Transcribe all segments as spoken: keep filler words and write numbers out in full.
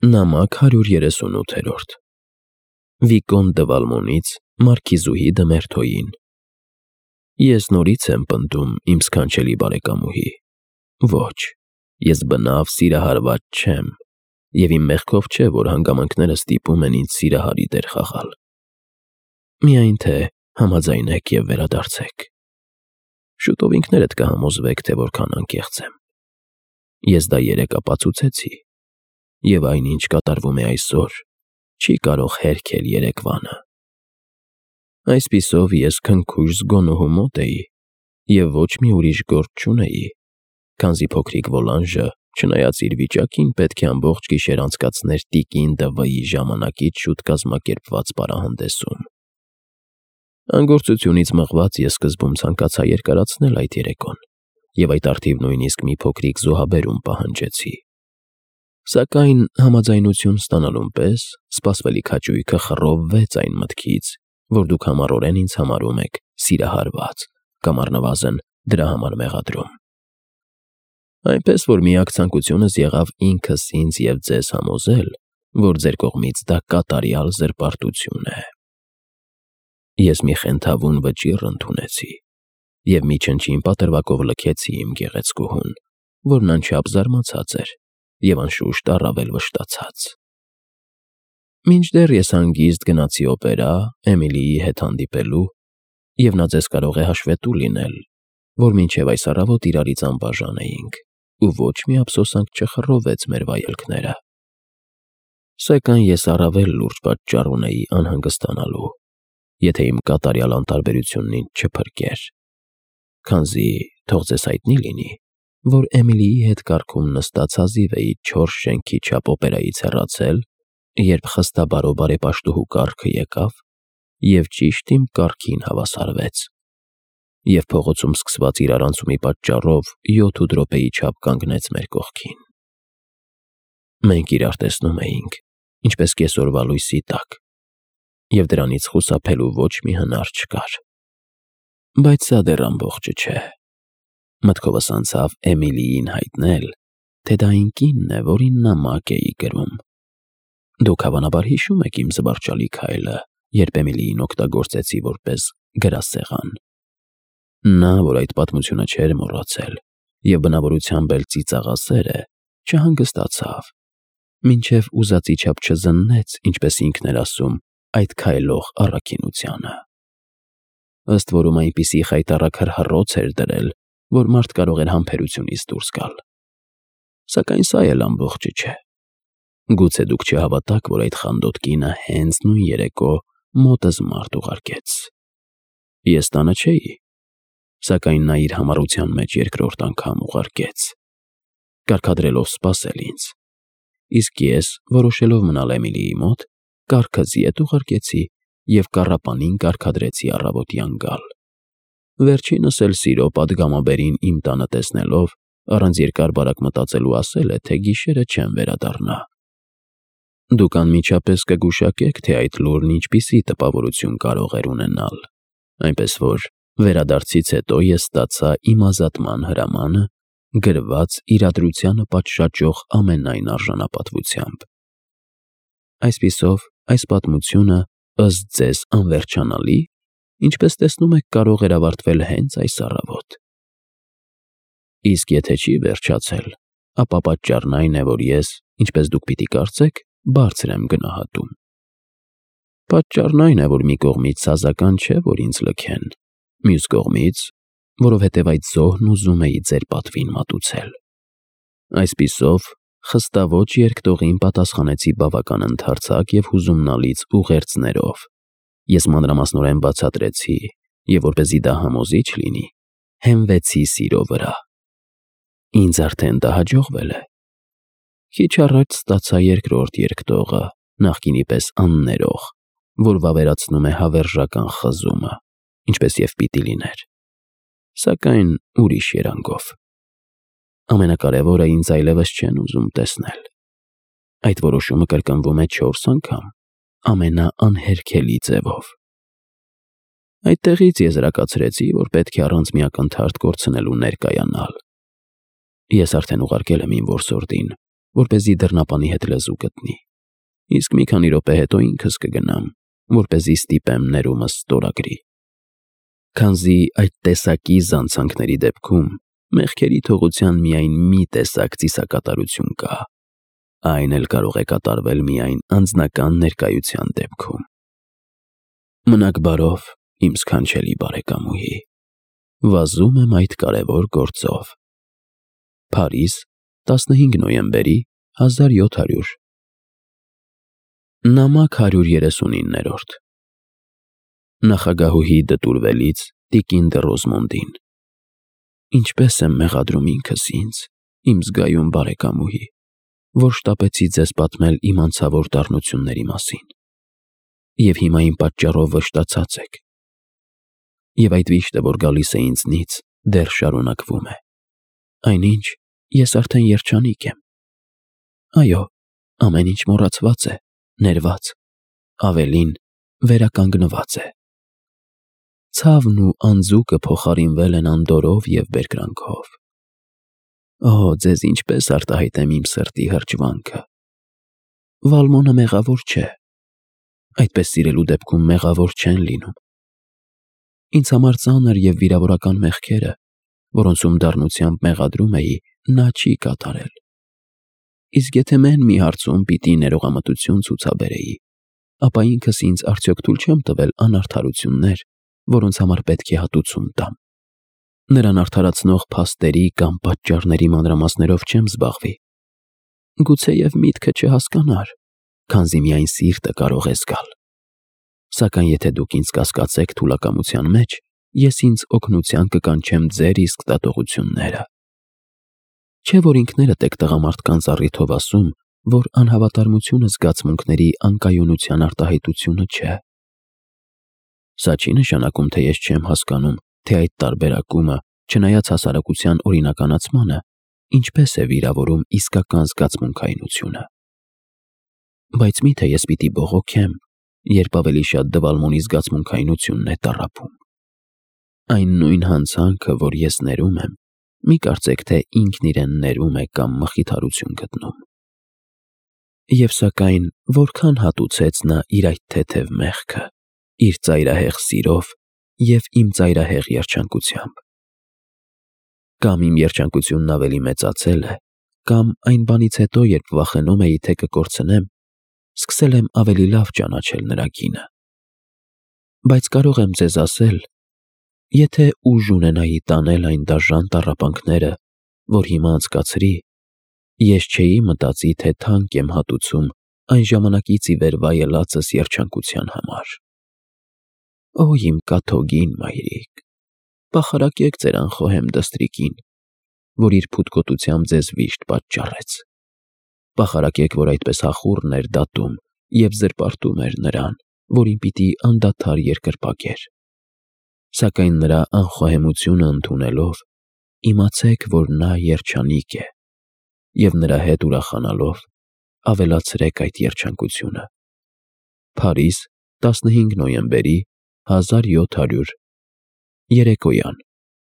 Նամակ հարյուր երեսունութերորդ Վիկոն դը Վալմոնից Մարքիզուհի դը Մերթոյին Ես նորից եմ պնդում, իմ սքանչելի բարեկամուհի, ոչ, ես բնավ սիրահարված չեմ, և իմ մեղքով չէ, որ հանգամանքները ստիպում են ինձ սիրահարի դեր խաղալ, միայն թե համաձայնեք և վերադարձեք, շուտով ինքներդ կհամոզվեք, թե որքան անկեղծ եմ, ես դա երեկ ապացուցեցի, և այն, ինչ կատարվում է այսօր, չի կարող հերքել երեկվանը։ Այսպիսով ես քնքուշ զգոնոհու մոտ էի և ոչ մի ուրիշ գործ չունեի, քանզի փոքրիկ Վոլանժը, չնայած իր վիճակին, պետք է ամբողջ գիշեր անցկացներ տիկին դը Վը-ի ժամանակից շուտ կազմակերպված պարահանդեսում։ Անգործությունից մղված ես սկզբում ցանկացա երկարացնել այդ երեկոն և այդ առթիվ նույնիսկ մի փոքրիկ զոհաբերում պահանջեցի, սակայն համաձայնություն ստանալուն պես սպասվելիք հաճույքը խռովվեց այն մտքից, որ դուք համառորեն ինձ համարում եք սիրահարված կամ առնվազն դրա համար մեղադրում։ Այնպես որ միակ ցանկությունս եղավ ինքս ինձ և ձեզ համոզել, որ ձեր կողմից դա կատարյալ զրպարտություն է։ Ես մի խենթավուն վճիռ ընդունեցի և մի չնչին պատրվակով լքեցի իմ գեղեցկուհուն, որն անչափ զարմացած էր և անշուշտ առավել վշտացած։ Մինչդեռ ես հանգիստ գնացի օպերա Էմիլիի հետ հանդիպելու, և նա ձեզ կարող է հաշվետու լինել, որ մինչև այս առավոտ իրարից անբաժան էինք, ու ոչ մի ափսոսանք չխռովեց մեր վայելքները։ Սակայն ես առավել լուրջ պատճառ ունեի անհանգստանալու, եթե իմ կատարյալ անտարբերությունն ինձ չփրկեր, քանզի թող ձեզ հայտնի լինի, որ Էմիլիի հետ կառքում նստած հազիվ էի չորս շենքի չափ օպերայից հեռացել, երբ խստաբարո բարեպաշտուհու կառքը եկավ և ճիշտ իմ կառքին հավասարվեց, և փողոցում սկսված իրարանցումի պատճառով յոթ րոպեի չափ կանգնեց մեր կողքին։ Մենք իրար տեսնում էինք, ինչպես կեսօրվա լույսի տակ, և դրանից խուսափելու ոչ մի հնար չկար։ Բայց սա դեռ ամբողջը չէ։ Մտքովս անցավ Էմիլիին հայտնել, թե դա այն կինն է, որին նամակ էի գրում։ Դուք հավանաբար հիշում եք իմ զվարճալի քայլը, երբ Էմիլիին օգտագործեցի որպես գրասեղան։ Նա, որ այդ պատմությունը չէր մոռացել և բնավորությամբ էլ ծիծաղասեր է, չհանգստացավ, մինչև ուզածի չափ չզննեց, ինչպես ինքն էր ասում, այդ քայլող առաքինությանը։ Ըստ որում այնպիսի խայտառակ հրհռոց էր դրել, որ մարդ կարող էր համբերությունից դուրս գալ։ Սակայն սա էլ ամբողջը չէ։ Գուցե դուք չհավատաք, որ այդ խանդոտ կինը հենց նույն երեկո մոտս մարդ ուղարկեց։ Ես տանը չէի, սակայն նա իր համառության մեջ երկրորդ անգամ ուղարկեց, կարգադրելով սպասել ինձ, իսկ ես, որոշելով մնալ Էմիլիի մոտ, կառքս ետ ուղարկեցի և կառապանին կարգադրեցի առավոտյան գալ։ Վերջինս էլ սիրո պատգամաբերին իմ տանը տեսնելով, առանց երկար-բարակ մտածելու ասել է, թե գիշերը չեմ վերադառնա։ Դուք անմիջապես կգուշակեք, թե այդ լուրն ինչպիսի տպավորություն կարող էր ունենալ, այնպես որ վերադարձից հետո ես ստացա իմ ազատման հրամանը, գրված իրադրությանը պատշաճող ամենայն արժանապատվությամբ։ Այսպիսով, այս պատմությունը, ըստ ձեզ, անվերջանալի, ինչպես տեսնում եք, կարող էր ավարտվել հենց այս առավոտ։ Իսկ եթե չի վերջացել, ապա պատճառն այն է, որ ես, ինչպես դուք պիտի կարծեք, բարձր եմ գնահատում։ Պատճառն այն է, որ մի կողմից սազական չէ, որ ինձ լքեն, մյուս կողմից, որովհետև այդ զոհն ուզում էի ձեր պատվին մատուցել։ Այսպիսով, խստաոճ երկտողին պատասխանեցի բավական ընդարձակ և հուզումնալից ուղերձներով։ Ես մանրամասնորեն բացատրեցի և, որպեսզի դա համոզիչ լինի, հենվեցի սիրո վրա։ Ինձ արդեն դա հաջողվել է։ Քիչ առաջ ստացա երկրորդ երկտողը, նախկինի պես աններող, որ վավերացնում է հավերժական խզումը, ինչպես և պիտի լիներ, սակայն ուրիշ երանգով։ Ամենակարևորը, ինձ այլևս չեն ուզում տեսնել։ Այդ որոշումը կրկնվում է չորս անգամ, ամենաանհերքելի ձևով։ Այդտեղից եզրակացրեցի, որ պետք է առանց մի ակնթարթ կորցնելու ներկայանալ։ Ես արդեն ուղարկել եմ իմ որսորդին, որպեսզի դռնապանի հետ լեզու գտնի։ Իսկ մի քանի րոպե հետո ինքս կգնամ, որպեսզի ստիպեմ ներումս ստորագրի։ Քանզի այդ տեսակի զանցանքների դեպքում մեղքերի թողության միայն մի տեսակ ծիսակատարություն կա, այն էլ կարող է կատարվել միայն անձնական ներկայության դեպքում։ Մնաք բարով, իմ սքանչելի բարեկամուհի, վազում եմ այդ կարևոր գործով։ Փարիզ, տասնհինգ նոյեմբերի հազար յոթ հարյուր։ Նամակ հարյուր երեսունիններորդ։ Նախագահուհի դտուրվելից տիկին դը Ռոզմոնդին։ Ինչպես եմ մեղադրում ինքս ինձ, իմ զգայուն բարեկամուհի, որ շտապեցի ձեզ պատմել իմ անցավոր դառնությունների մասին, և հիմա իմ պատճառով վշտացած եք, և այդ վիշտը, որ գալիս է ինձնից, դեռ շարունակվում է, այնինչ ես արդեն երջանիկ եմ։ Այո, ամեն ինչ մոռացված է, ներված, ավելին, վերականգնված է։ Ցավն ու անձուկը փոխարինվել են անդորրով և բերկրանքով։ Օ, ձեզ ինչպես արտահայտեմ իմ սրտի հրճվանքը։ Վալմոնը մեղավոր չէ։ Այդպես սիրելու դեպքում մեղավոր չեն լինում։ Ինձ համար ծանր և վիրավորական մեղքերը, որոնցում դառնությամբ մեղադրում էի, նա չի կատարել։ Իսկ եթե մեն մի հարցում պիտի ներողամտություն ցուցաբերեի, ապա ինքս ինձ արդյոք թույլ չեմ տվել անարդարություններ, որոնց համար պետք է հատուցում տամ։ Նրան արդարացնող փաստերի կամ պատճառների մանրամասներով չեմ զբաղվի։ Գուցեև միտքը չհասկանար, քանզի միայն սիրտը կարող է զգալ։ Սակայն եթե դուք ինձ կասկածեք թուլակամության մեջ, ես ինձ օգնության կկանչեմ ձեր իսկ դատողությունները։ Չէ՞ որ ինքներդ եք տղամարդկանց առիթով ասում, որ անհավատարմությունը զգացմունքների անկայունության արտահայտությունը չէ։ Սա չի նշանակում, թե ես չեմ հասկանում, թե այդ տարբերակումը, չնայած հասարակության օրինականացմանը, ինչպես է վիրավորում իսկական զգացմունքայնությունը։ Բայց միթե ես պիտի բողոքեմ, երբ ավելի շատ Դվալմոնի զգացմունքայնությունն է տառապում։ Այն նույն հանցանքը, որ ես ներում եմ, մի կարծեք, թե ինքն իրեն ներում է կամ մխիթարություն գտնում։ Եվ սակայն, որքան հատուցեց նա իր այդ թեթև մեղքը, իր ծայրահեղ սիրով և իմ ծայրահեղ երջանկությամբ։ Կամ իմ երջանկությունն ավելի մեծացել է, կամ այն բանից հետո, երբ վախենում էի, թե կկորցնեմ, սկսել եմ ավելի լավ ճանաչել նրա կինը։ Բայց կարող եմ ձեզ ասել, եթե ուժ ունենայի տանել այն դաժան տառապանքները, որ հիմա անցկացրի, ես չէի մտածի, թե թանկ եմ հատուցում այն ժամանակից ի վեր վայելածս երջանկության համար։ Օ, իմ կաթոգին մայրիկ, պախարակեք ձեր անխոհեմ դստրիկին, որ իր փութկոտությամբ ձեզ վիշտ պատճառեց։ Պախարակեք, որ այդպես հախուռն էր դատում և զրպարտում էր նրան, որին պիտի անդադար երկրպագեր։ Սակայն նրա անխոհեմությունը ընդունելով, իմացեք, որ նա երջանիկ է, և նրա հետ ուրախանալով ավելացրեք այդ երջանկությունը։ Փարիզ, տասնհինգ նոյեմբերի հազար յոթ հարյուր, երեկոյան։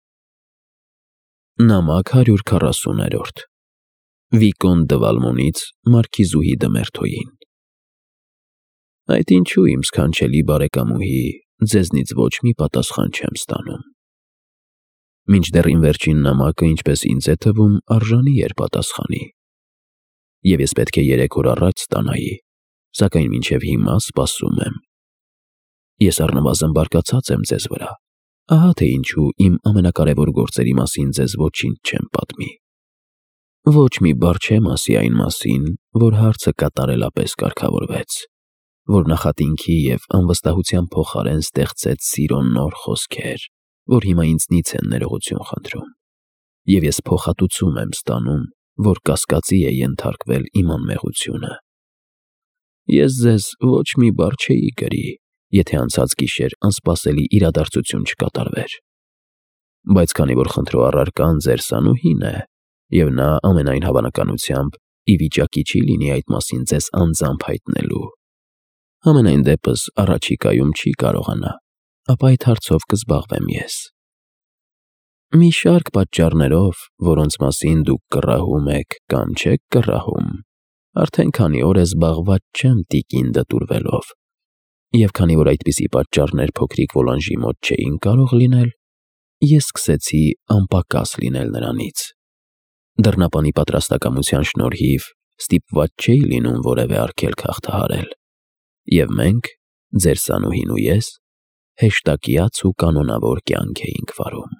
Նամակ հարյուր քառասուններորդ։ Վիկոն Դվալմոնից մարքիզուհի դը Մերթոյին։ Այդ ինչու, իմ սքանչելի բարեկամուհի, ձեզնից ոչ մի պատասխան չեմ ստանում։ Մինչդեռ իմ վերջին նամակը, ինչպես ինձ է թվում, արժանի էր պատասխանի։ Եվ ես պետք է երեք օր առաջ ստանայի, սակայն մինչև հիմա սպասում եմ։ Ես առնվազն բարկացած եմ ձեզ վրա, ահա թե ինչու իմ ամենակարևոր գործերի մասին ձեզ ոչինչ չեմ պատմի։ Ոչ մի բառ չեմ ասի այն մասին, որ հարցը կատարելապես կարգավորվեց, որ նախատինքի և անվստահության փոխարեն ստեղծեց սիրո նոր խոսքեր, որ հիմա ինձնից են ներողություն խնդրում, և ես փոխհատուցում եմ ստանում, որ կասկածի է ենթարկվել իմ անմեղությունը։ Ես ձեզ ոչ մի բառ չէի գրի, եթե անցած գիշեր անսպասելի իրադարձություն չկատարվեր։ Բայց քանի որ խնդրո առարկան ձեր սանուհին է, և նա ամենայն հավանականությամբ ի վիճակի չի լինի այդ մասին ձեզ անձամբ հայտնելու, համենայն դեպս առաջիկայում չի կարողանա, ապա այդ հարցով կզբաղվեմ ես։ Մի շարք պատճառներով, որոնց մասին դուք կռահում եք կամ չեք կռահում, արդեն քանի օր է զբաղված չեմ տիկին դտուրվելով, և քանի որ այդպիսի պատճառներ փոքրիկ Վոլանժի մոտ չէին կարող լինել, ես սկսեցի անպակաս լինել նրանից։ Դռնապանի պատրաստակամության շնորհիվ ստիպված չէի լինում որևէ արգելք հաղթահարել, և մենք, ձեր Սանուհին ու ես, հեշտակյաց ու կանոնավոր կյանք էինք վարում։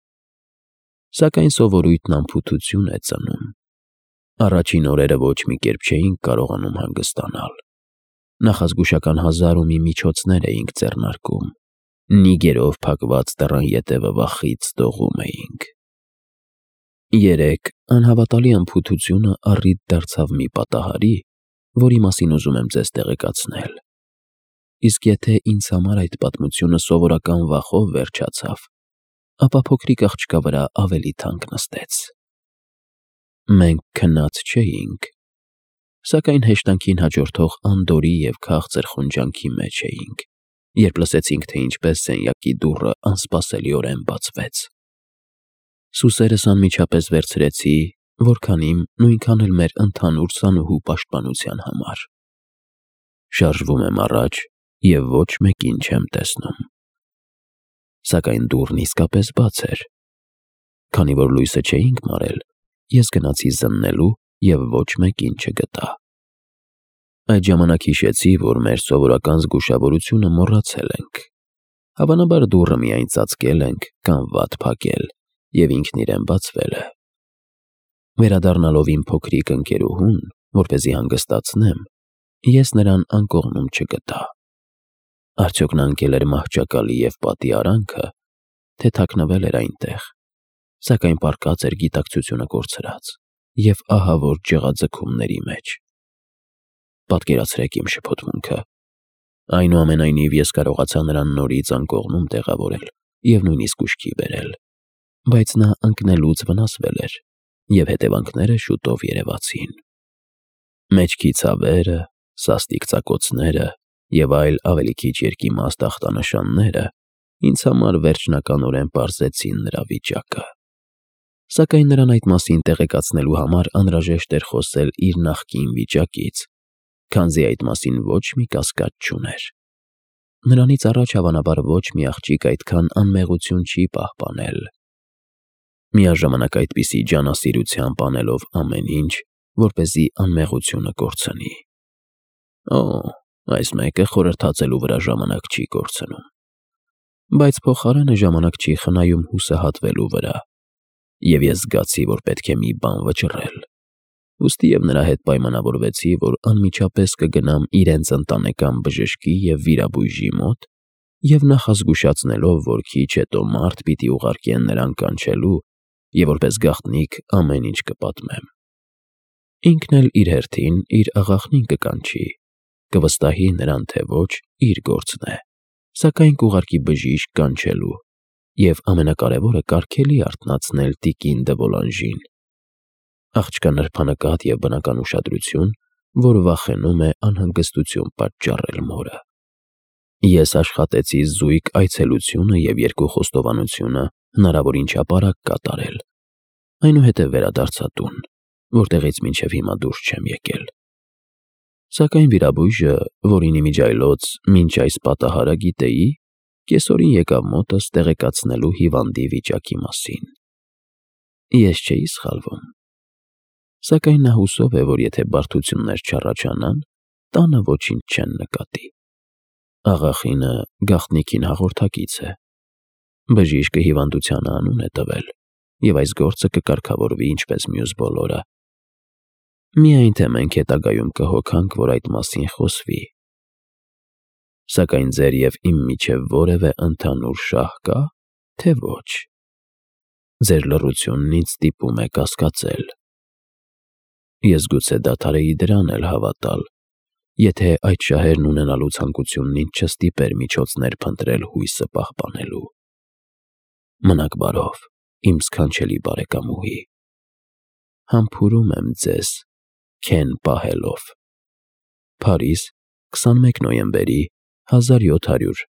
Սակայն սովորույթն անփութություն է ծնում։ Առաջին օրերը ոչ մի կերպ չէինք կարողանում հանգստանալ։ Նախազգուշական հազար ու մի միջոցներ էինք ձեռնարկում, նիգերով փակված դռան ետևը վախից դողում էինք։ Երեկ անհավատալի անփութությունը առիթ դարձավ մի պատահարի, որի մասին ուզում եմ ձեզ տեղեկացնել։ Իսկ եթե ինձ համար այդ պատմությունը սովորական վախով վերջացավ, ապա փոքրիկ աղջկա վրա ավելի թանկ նստեց։ Մենք քնած չէինք, սակայն հեշտանքին հաջորդող անդորրի և քաղցր խունջանքի մեջ էինք, երբ լսեցինք, թե ինչպես սենյակի դուռը անսպասելիորեն բացվեց։ Սուսերս անմիջապես վերցրեցի, որքան իմ, նույնքան էլ մեր ընդհանուր Սանուհու պաշտպանության համար։ Շարժվում եմ առաջ և ոչ մեկին չեմ տեսնում։ Սակայն դուռն իսկապես բաց էր։ Քանի որ լույսը չէինք մարել, ես գնացի զննելու և ոչ մեկին չգտա։ Այդ ժամանակ հիշեցի, որ մեր սովորական զգուշավորությունը մոռացել ենք։ Հավանաբար դուռը միայն ծածկել ենք կամ վատ փակել, և ինքն իրեն բացվել է։ Վերադառնալով իմ փոքրիկ ընկերուհուն, որպեսզի հանգստացնեմ, ես նրան անկողնում չգտա։ Արդյոք նա ընկել էր մահճակալի և պատի արանքը, թե թաքնվել էր այնտեղ, սակայն պառկած էր գիտակցությունը կորցրած և ահավոր ջղաձգումների մեջ։ Պատկերացրեք իմ շփոթմունքը։ Այնուամենայնիվ ես կարողացա նրան նորից անկողնում տեղավորել և նույնիսկ ուշքի բերել, բայց նա ընկնելուց վնասվել էր, և հետևանքները շուտով երևացին։ Մեջքի ցավերը, սաստիկ ծակոցները և այլ ավելի քիչ երկիմաստ ախտանշանները ինձ համար վերջնականորեն պարզեցին նրա վիճակը։ Սակայն նրան այդ մասին տեղեկացնելու համար անհրաժեշտ էր խոսել իր նախկին վիճակից, քանզի այդ մասին ոչ մի կասկած չուներ։ Նրանից առաջ հավանաբար ոչ մի աղջիկ այդքան անմեղություն չի պահպանել։ Միաժամանակ այդպիսի ջանասիրությամբ անելով ամեն ինչ, որպեսզի անմեղությունը կորցնի։ Օ, այս մեկը խորհրդածելու վրա ժամանակ չի կորցնում։ Բայց փոխարենը ժամանակ չի խնայում հուսահատվելու վրա, և ես զգացի, որ պետք է մի բան վճռել։ Ուստի և նրա հետ պայմանավորվեցի, որ անմիջապես կգնամ իրենց ընտանեկան բժշկի և վիրաբույժի մոտ և նախազգուշացնելով, որ քիչ հետո մարդ պիտի ուղարկեն նրան կանչելու և որպես գաղտնիք ամեն ինչ կպատմեմ։ Ինքն էլ իր հերթին իր աղախնին կկանչի, կվստահի նրան, թե ոչ իր գործն է, սակայն կուղարկի բժիշկ կանչելու և ամենակարևորը կարգելի արթնացնել տիկին դը Վոլանժին։ Աղջկա նրբանկատ և բնական ուշադրություն, որ վախենում է անհանգստություն պատճառել մորը։ Ես աշխատեցի զույգ այցելությունը և երկու խոստովանությունը հնարավորին չափ արագ կատարել, այնուհետև վերադարձա տուն, որտեղից մինչև հիմա դուրս չեմ եկել։ Սակայն վիրաբույժը, որին իմիջիայլոց մինչ այս պատահարը գիտեի, կեսօրին եկավ մոտս տեղեկացնելու հիվանդի վիճակի մասին։ Ես չէի սխալվում։ Սակայն նա հուսով է, որ եթե բարդություններ չառաջանան, տանը ոչինչ չեն նկատի։ Աղախինը գաղտնիքին հաղորդակից է։ Բժիշկը հիվանդությանը անուն է տվել, և այս գործը կկարգավորվի ինչպես մյուս բոլորը։ Միայն թե մենք հետագայում կհոգանք, որ այդ մասին խոսվի։ Սակայն ձեր և իմ միջև որևէ ընդհանուր շահ կա՞, թե ոչ։ Ձեր լռությունն ինձ ստիպում է կասկածել։ Ես գուցե դադարեի դրան էլ հավատալ, եթե այդ շահերն ունենալու ցանկությունն ինձ չստիպեր միջոցներ փնտրել հույսը պահպանելու։ Մնաք բարով, իմ սքանչելի բարեկամուհի։ Համբուրում եմ ձեզ, Քեն Պահելով։ Փարիզ, քսանմեկ նոյեմբերի հազար յոթ հարյուր